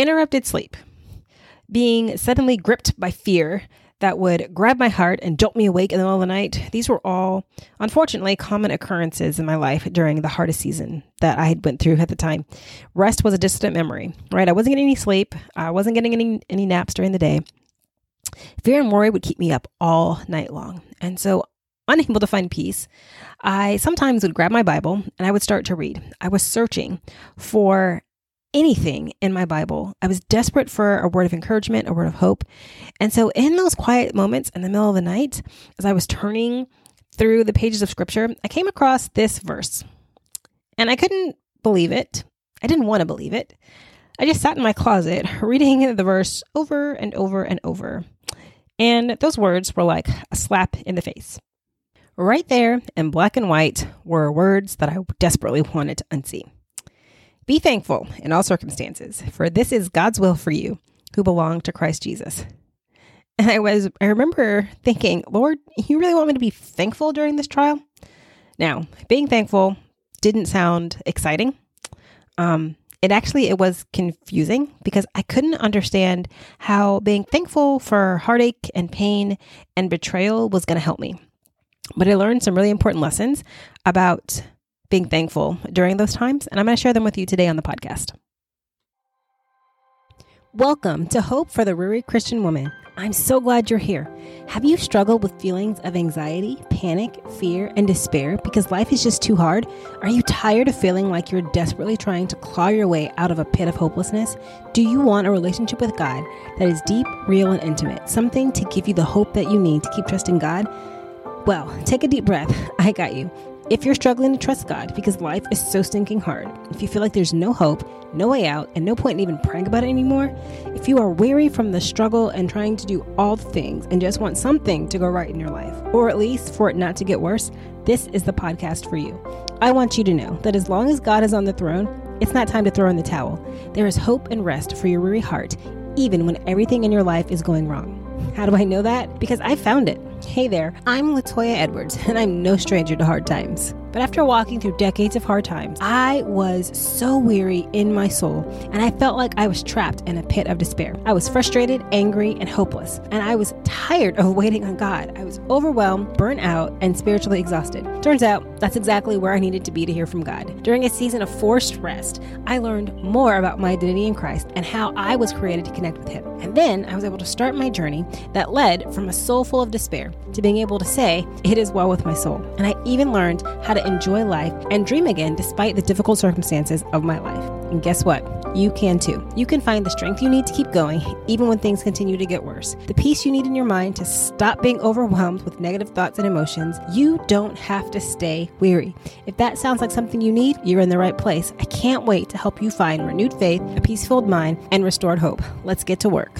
interrupted sleep, being suddenly gripped by fear that would grab my heart and jolt me awake in the middle of the night. These were all, unfortunately, common occurrences in my life during the hardest season that I had went through at the time. Rest was a distant memory, right? I wasn't getting any sleep. I wasn't getting any naps during the day. Fear and worry would keep me up all night long. And so, unable to find peace, I sometimes would grab my Bible and I would start to read. I was searching for anything in my Bible. I was desperate for a word of encouragement, a word of hope. And so in those quiet moments in the middle of the night, as I was turning through the pages of scripture, I came across this verse and I couldn't believe it. I didn't want to believe it. I just sat in my closet reading the verse over and over and over. And those words were like a slap in the face. Right there in black and white were words that I desperately wanted to unsee. Be thankful in all circumstances, for this is God's will for you who belong to Christ Jesus. And I remember thinking, Lord, you really want me to be thankful during this trial? Now, being thankful didn't sound exciting. It was confusing because I couldn't understand how being thankful for heartache and pain and betrayal was going to help me. But I learned some really important lessons about being thankful during those times, and I'm going to share them with you today on the podcast. Welcome to Hope for the Weary Christian Woman. I'm so glad you're here. Have you struggled with feelings of anxiety, panic, fear, and despair because life is just too hard? Are you tired of feeling like you're desperately trying to claw your way out of a pit of hopelessness? Do you want a relationship with God that is deep, real, and intimate? Something to give you the hope that you need to keep trusting God? Well, take a deep breath. I got you. If you're struggling to trust God because life is so stinking hard, if you feel like there's no hope, no way out, and no point in even praying about it anymore, if you are weary from the struggle and trying to do all the things and just want something to go right in your life, or at least for it not to get worse, this is the podcast for you. I want you to know that as long as God is on the throne, it's not time to throw in the towel. There is hope and rest for your weary heart, even when everything in your life is going wrong. How do I know that? Because I found it. Hey there, I'm Latoya Edwards, and I'm no stranger to hard times. But after walking through decades of hard times, I was so weary in my soul, and I felt like I was trapped in a pit of despair. I was frustrated, angry, and hopeless, and I was tired of waiting on God. I was overwhelmed, burnt out, and spiritually exhausted. Turns out, that's exactly where I needed to be to hear from God. During a season of forced rest, I learned more about my identity in Christ and how I was created to connect with Him. And then I was able to start my journey that led from a soul full of despair to being able to say, it is well with my soul. And I even learned how to enjoy life and dream again despite the difficult circumstances of my life. And guess what? You can too. You can find the strength you need to keep going, even when things continue to get worse. The peace you need in your mind to stop being overwhelmed with negative thoughts and emotions. You don't have to stay weary. If that sounds like something you need, you're in the right place. I can't wait to help you find renewed faith, a peace-filled mind, and restored hope. Let's get to work.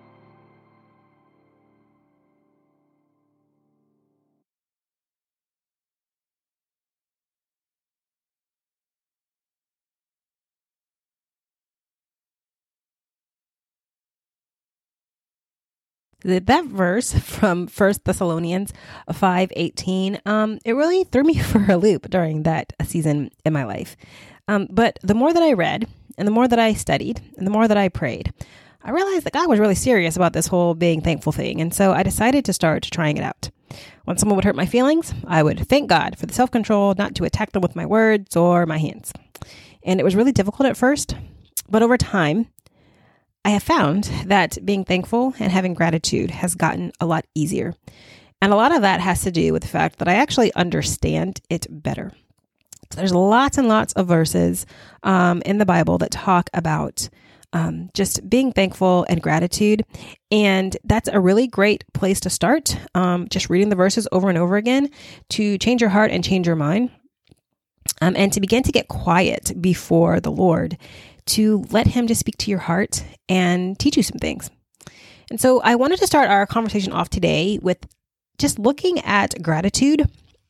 That verse from 1 Thessalonians 5:18, it really threw me for a loop during that season in my life. But the more that I read and the more that I studied and the more that I prayed, I realized that God was really serious about this whole being thankful thing. And so I decided to start trying it out. When someone would hurt my feelings, I would thank God for the self-control not to attack them with my words or my hands. And it was really difficult at first, but over time, I have found that being thankful and having gratitude has gotten a lot easier. And a lot of that has to do with the fact that I actually understand it better. So there's lots and lots of verses in the Bible that talk about just being thankful and gratitude. And that's a really great place to start. Just reading the verses over and over again to change your heart and change your mind. And to begin to get quiet before the Lord, to let Him just speak to your heart and teach you some things. And so I wanted to start our conversation off today with just looking at gratitude,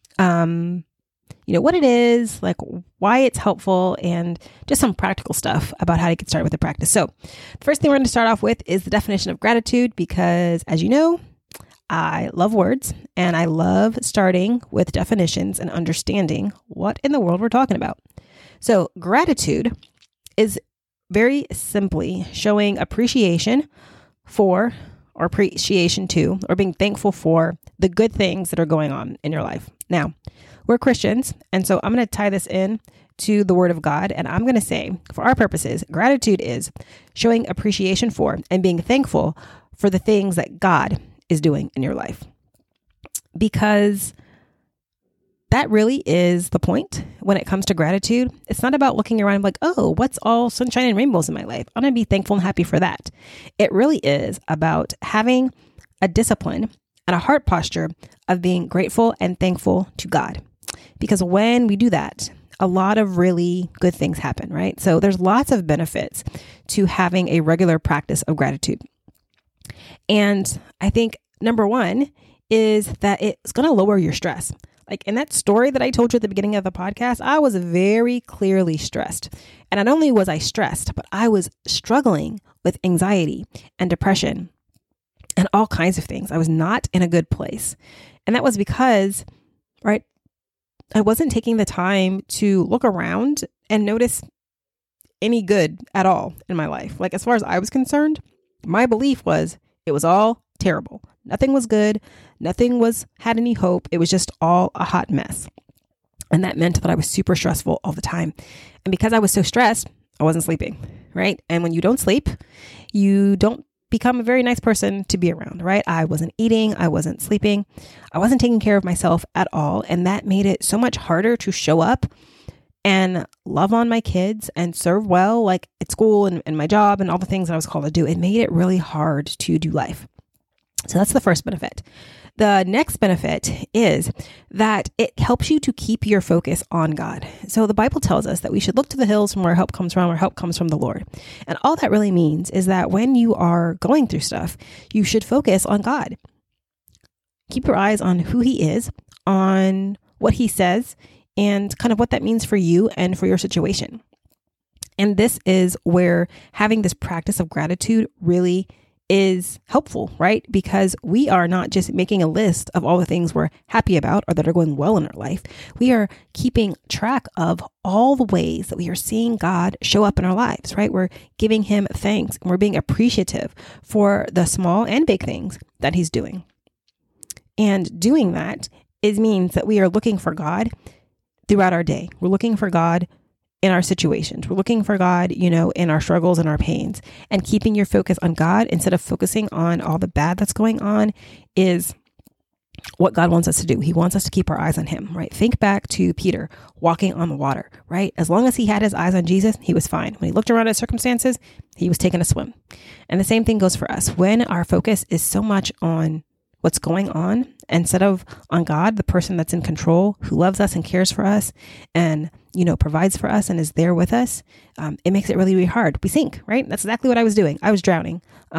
what it is, like why it's helpful, and just some practical stuff about how to get started with the practice. So the first thing we're going to start off with is the definition of gratitude, because as you know, I love words and I love starting with definitions and understanding what in the world we're talking about. So gratitude is very simply showing appreciation for, or appreciation to, or being thankful for the good things that are going on in your life. Now, we're Christians, and so I'm going to tie this in to the Word of God, and I'm going to say, for our purposes, gratitude is showing appreciation for and being thankful for the things that God is doing in your life. Because that really is the point when it comes to gratitude. It's not about looking around like, oh, what's all sunshine and rainbows in my life? I'm going to be thankful and happy for that. It really is about having a discipline and a heart posture of being grateful and thankful to God. Because when we do that, a lot of really good things happen, right? So there's lots of benefits to having a regular practice of gratitude. And I think number one is that it's going to lower your stress. Like in that story that I told you at the beginning of the podcast, I was very clearly stressed. And not only was I stressed, but I was struggling with anxiety and depression and all kinds of things. I was not in a good place. And that was because, right, I wasn't taking the time to look around and notice any good at all in my life. Like as far as I was concerned, my belief was it was all terrible. Nothing was good. Nothing had any hope. It was just all a hot mess. And that meant that I was super stressful all the time. And because I was so stressed, I wasn't sleeping, right? And when you don't sleep, you don't become a very nice person to be around, right? I wasn't eating. I wasn't sleeping. I wasn't taking care of myself at all. And that made it so much harder to show up and love on my kids and serve well, like at school and my job and all the things that I was called to do. It made it really hard to do life. So that's the first benefit. The next benefit is that it helps you to keep your focus on God. So the Bible tells us that we should look to the hills from where our help comes from. Our help comes from the Lord. And all that really means is that when you are going through stuff, you should focus on God. Keep your eyes on who He is, on what He says, and kind of what that means for you and for your situation. And this is where having this practice of gratitude really is helpful, right? Because we are not just making a list of all the things we're happy about or that are going well in our life. We are keeping track of all the ways that we are seeing God show up in our lives, right? We're giving Him thanks and we're being appreciative for the small and big things that He's doing. And doing that means that we are looking for God throughout our day. We're looking for God in our situations. We're looking for God, in our struggles and our pains. And keeping your focus on God instead of focusing on all the bad that's going on is what God wants us to do. He wants us to keep our eyes on Him, right? Think back to Peter walking on the water, right? As long as he had his eyes on Jesus, he was fine. When he looked around at circumstances, he was taking a swim. And the same thing goes for us. When our focus is so much on what's going on instead of on God, the person that's in control, who loves us and cares for us and, provides for us and is there with us, it makes it really, really hard. We sink, right? That's exactly what I was doing. I was drowning,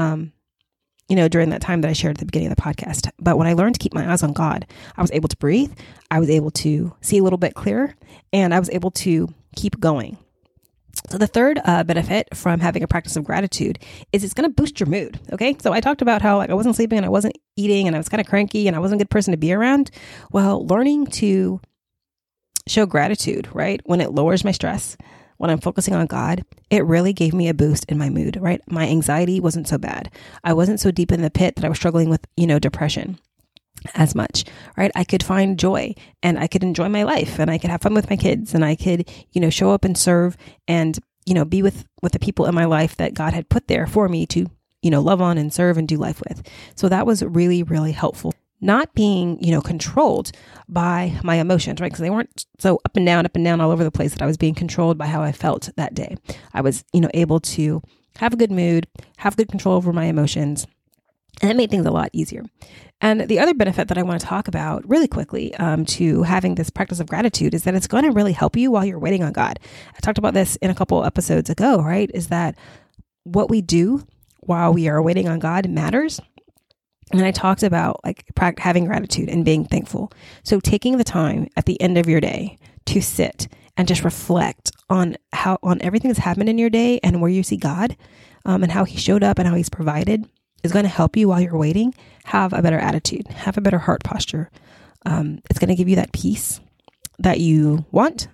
during that time that I shared at the beginning of the podcast. But when I learned to keep my eyes on God, I was able to breathe. I was able to see a little bit clearer, and I was able to keep going. So the third benefit from having a practice of gratitude is it's going to boost your mood. Okay. So I talked about how I wasn't sleeping and I wasn't eating and I was kind of cranky and I wasn't a good person to be around. Well, learning to show gratitude, right? When it lowers my stress, when I'm focusing on God, it really gave me a boost in my mood, right? My anxiety wasn't so bad. I wasn't so deep in the pit that I was struggling with, depression as much, right? I could find joy and I could enjoy my life and I could have fun with my kids and I could, show up and serve and, be with the people in my life that God had put there for me to, love on and serve and do life with. So that was really, really helpful. Not being, controlled by my emotions, right? Because they weren't so up and down all over the place that I was being controlled by how I felt that day. I was, able to have a good mood, have good control over my emotions. And that made things a lot easier. And the other benefit that I want to talk about really quickly to having this practice of gratitude is that it's going to really help you while you're waiting on God. I talked about this in a couple episodes ago, right? Is that what we do while we are waiting on God matters. And I talked about having gratitude and being thankful. So taking the time at the end of your day to sit and just reflect on everything that's happened in your day and where you see God and how He showed up and how He's provided is going to help you while you're waiting have a better attitude, have a better heart posture. It's going to give you that peace that you want.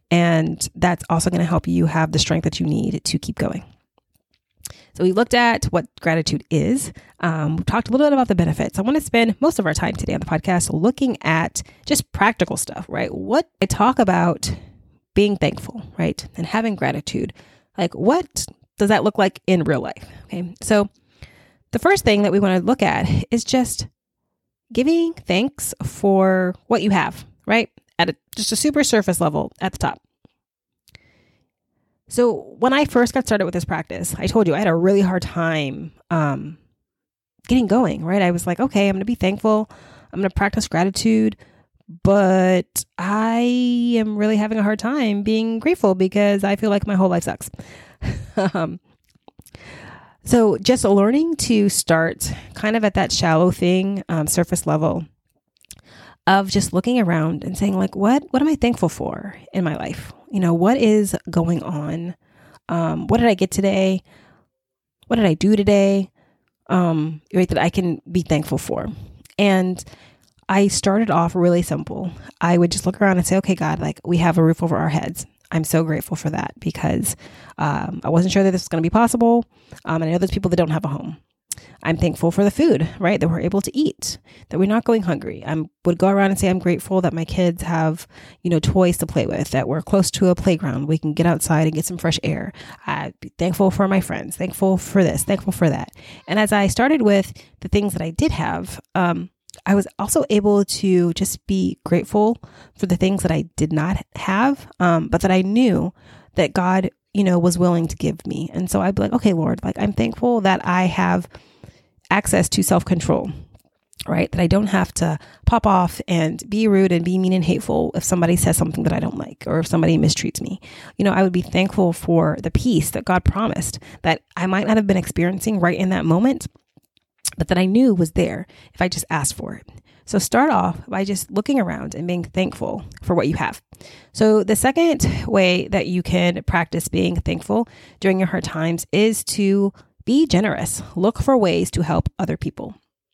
And that's also going to help you have the strength that you need to keep going. So we looked at what gratitude is. We talked a little bit about the benefits. I want to spend most of our time today on the podcast looking at just practical stuff, right? What I talk about being thankful, right? And having gratitude. Like, what does that look like in real life? Okay. So the first thing that we want to look at is just giving thanks for what you have, right? At just a super surface level at the top. So when I first got started with this practice, I told you I had a really hard time getting going, right? I was like, okay, I'm going to be thankful. I'm going to practice gratitude, but I am really having a hard time being grateful because I feel like my whole life sucks. So just learning to start kind of at that shallow thing, surface level of just looking around and saying like, what am I thankful for in my life? You know, what is going on? What did I get today? What did I do today? Right, that I can be thankful for. And I started off really simple. I would just look around and say, okay, God, like we have a roof over our heads. I'm so grateful for that because I wasn't sure that this was going to be possible. And I know there's people that don't have a home. I'm thankful for the food, right? That we're able to eat, that we're not going hungry. I would go around and say, I'm grateful that my kids have, toys to play with, that we're close to a playground. We can get outside and get some fresh air. I'd be thankful for my friends, thankful for this, thankful for that. And as I started with the things that I did have, I was also able to just be grateful for the things that I did not have, but that I knew that God, was willing to give me. And so I'd be like, okay, Lord, like I'm thankful that I have access to self-control, right? That I don't have to pop off and be rude and be mean and hateful if somebody says something that I don't like, or if somebody mistreats me. I would be thankful for the peace that God promised that I might not have been experiencing right in that moment, but that I knew was there if I just asked for it. So start off by just looking around and being thankful for what you have. So the second way that you can practice being thankful during your hard times is to be generous. Look for ways to help other people.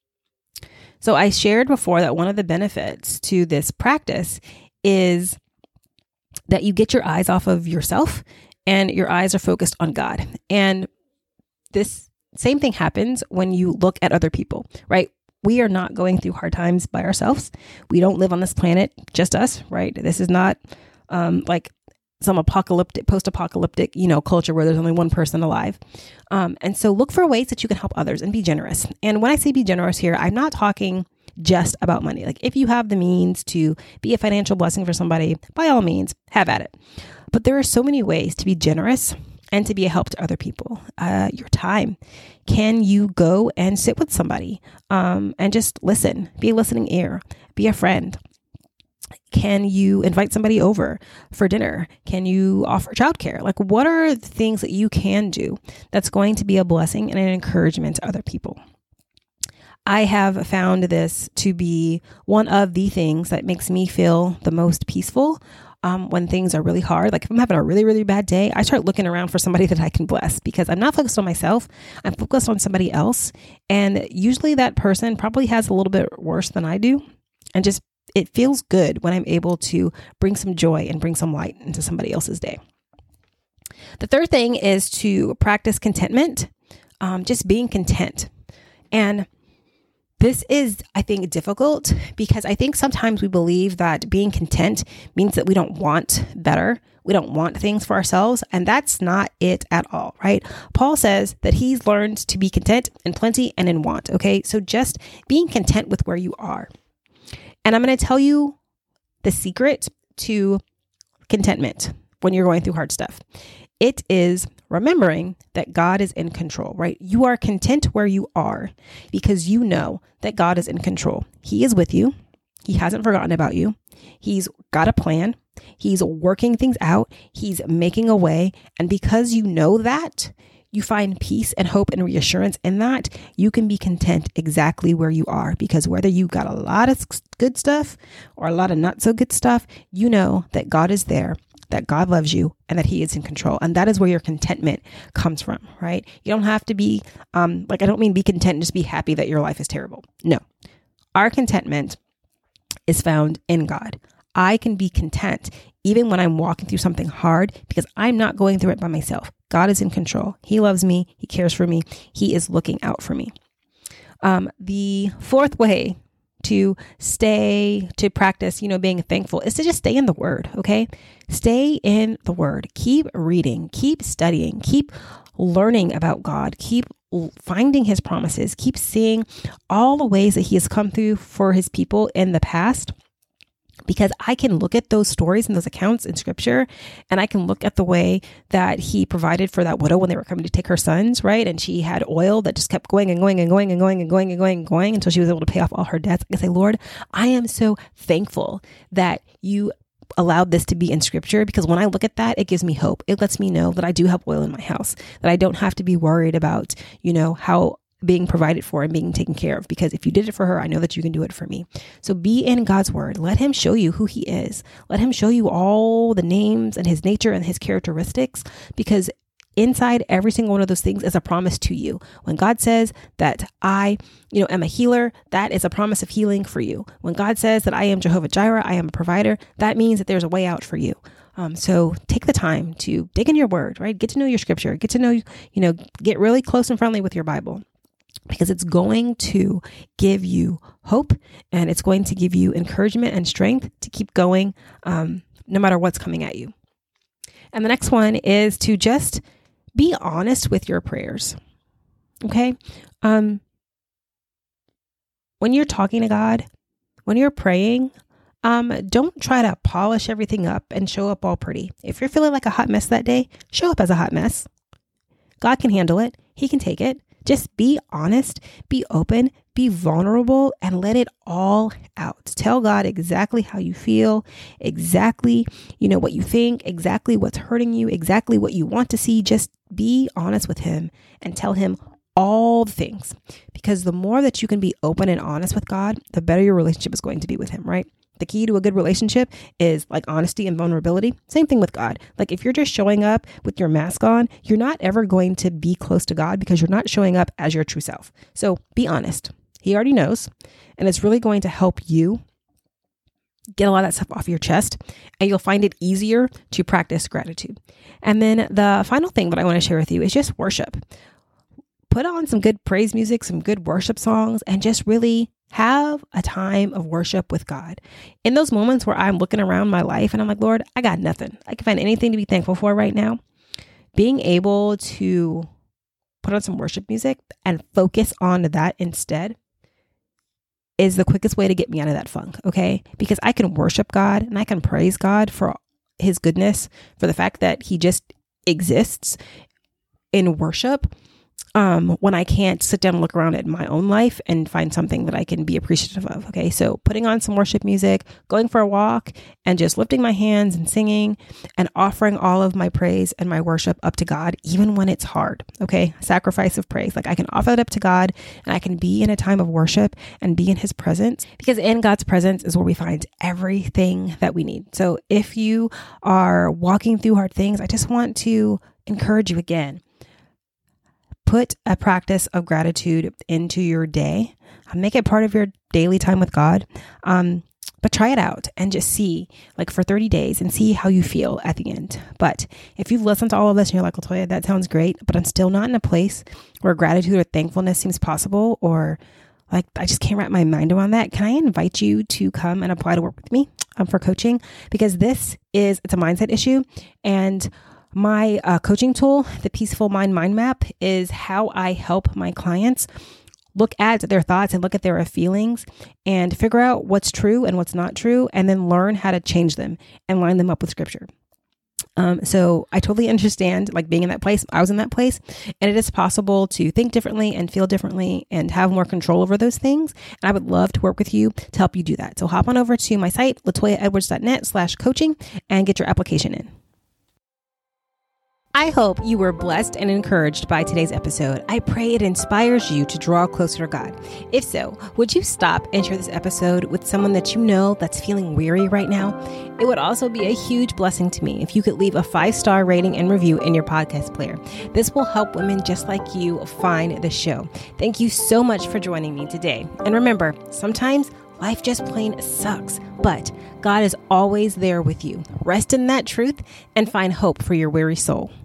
So I shared before that one of the benefits to this practice is that you get your eyes off of yourself and your eyes are focused on God. And this same thing happens when you look at other people, right? We are not going through hard times by ourselves. We don't live on this planet, just us, right? This is not like some post-apocalyptic, culture where there's only one person alive. And so look for ways that you can help others and be generous. And when I say be generous here, I'm not talking just about money. Like if you have the means to be a financial blessing for somebody, by all means, have at it. But there are so many ways to be generous and to be a help to other people. Your time. Can you go and sit with somebody and just listen? Be a listening ear. Be a friend. Can you invite somebody over for dinner? Can you offer childcare? Like, what are the things that you can do that's going to be a blessing and an encouragement to other people? I have found this to be one of the things that makes me feel the most peaceful when things are really hard. Like if I'm having a really, really bad day, I start looking around for somebody that I can bless because I'm not focused on myself. I'm focused on somebody else. And usually that person probably has a little bit worse than I do. And just it feels good when I'm able to bring some joy and bring some light into somebody else's day. The third thing is to practice contentment, just being content. And this is, I think, difficult because I think sometimes we believe that being content means that we don't want better. We don't want things for ourselves. And that's not it at all, right? Paul says that he's learned to be content in plenty and in want. Okay. So just being content with where you are. And I'm going to tell you the secret to contentment when you're going through hard stuff. It is remembering that God is in control, right? You are content where you are because you know that God is in control. He is with you. He hasn't forgotten about you. He's got a plan. He's working things out. He's making a way. And because you know that, you find peace and hope and reassurance in that, you can be content exactly where you are. Because whether you got a lot of good stuff or a lot of not so good stuff, you know that God is there, that God loves you, and that he is in control. And that is where your contentment comes from, right? You don't have to be, I don't mean be content and just be happy that your life is terrible. No, our contentment is found in God. I can be content even when I'm walking through something hard because I'm not going through it by myself. God is in control. He loves me. He cares for me. He is looking out for me. The fourth way to practice, being thankful is to just stay in the word. Okay. Stay in the word, keep reading, keep studying, keep learning about God, keep finding his promises, keep seeing all the ways that he has come through for his people in the past. Because I can look at those stories and those accounts in scripture, and I can look at the way that he provided for that widow when they were coming to take her sons, right? And she had oil that just kept going and going and going and going and going and going and going until she was able to pay off all her debts. I can say, Lord, I am so thankful that you allowed this to be in scripture, because when I look at that, it gives me hope. It lets me know that I do have oil in my house, that I don't have to be worried about, how being provided for and being taken care of, because if you did it for her, I know that you can do it for me. So be in God's word. Let him show you who he is. Let him show you all the names and his nature and his characteristics, because inside every single one of those things is a promise to you. When God says that I, am a healer, that is a promise of healing for you. When God says that I am Jehovah Jireh, I am a provider, that means that there's a way out for you. So take the time to dig in your word, right? Get to know your scripture, get to know, get really close and friendly with your Bible, because it's going to give you hope and it's going to give you encouragement and strength to keep going, no matter what's coming at you. And the next one is to just be honest with your prayers. Okay. When you're talking to God, when you're praying, don't try to polish everything up and show up all pretty. If you're feeling like a hot mess that day, show up as a hot mess. God can handle it. He can take it. Just be honest, be open, be vulnerable, and let it all out. Tell God exactly how you feel, exactly, what you think, exactly what's hurting you, exactly what you want to see. Just be honest with him and tell him all the things, because the more that you can be open and honest with God, the better your relationship is going to be with him, right? The key to a good relationship is like honesty and vulnerability. Same thing with God. Like if you're just showing up with your mask on, you're not ever going to be close to God, because you're not showing up as your true self. So be honest. He already knows. And it's really going to help you get a lot of that stuff off your chest, and you'll find it easier to practice gratitude. And then the final thing that I want to share with you is just worship. Put on some good praise music, some good worship songs, and just really have a time of worship with God. In those moments where I'm looking around my life and I'm like, Lord, I got nothing. I can find anything to be thankful for right now. Being able to put on some worship music and focus on that instead is the quickest way to get me out of that funk. Okay. Because I can worship God and I can praise God for his goodness, for the fact that he just exists in worship. When I can't sit down and look around at my own life and find something that I can be appreciative of. Okay. So putting on some worship music, going for a walk, and just lifting my hands and singing and offering all of my praise and my worship up to God, even when it's hard. Okay. Sacrifice of praise. Like I can offer it up to God, and I can be in a time of worship and be in his presence, because in God's presence is where we find everything that we need. So if you are walking through hard things, I just want to encourage you again. Put a practice of gratitude into your day. Make it part of your daily time with God. But try it out and just see, like for 30 days, and see how you feel at the end. But if you've listened to all of this and you're like, Latoya, that sounds great, but I'm still not in a place where gratitude or thankfulness seems possible, or like I just can't wrap my mind around that, can I invite you to come and apply to work with me for coaching? Because it's a mindset issue. And my coaching tool, the Peaceful Mind Map, is how I help my clients look at their thoughts and look at their feelings and figure out what's true and what's not true, and then learn how to change them and line them up with scripture. So I totally understand like being in that place. I was in that place, and it is possible to think differently and feel differently and have more control over those things. And I would love to work with you to help you do that. So hop on over to my site, latoyaedwards.net/coaching, and get your application in. I hope you were blessed and encouraged by today's episode. I pray it inspires you to draw closer to God. If so, would you stop and share this episode with someone that you know that's feeling weary right now? It would also be a huge blessing to me if you could leave a 5-star rating and review in your podcast player. This will help women just like you find the show. Thank you so much for joining me today. And remember, sometimes Life just plain sucks, but God is always there with you. Rest in that truth and find hope for your weary soul.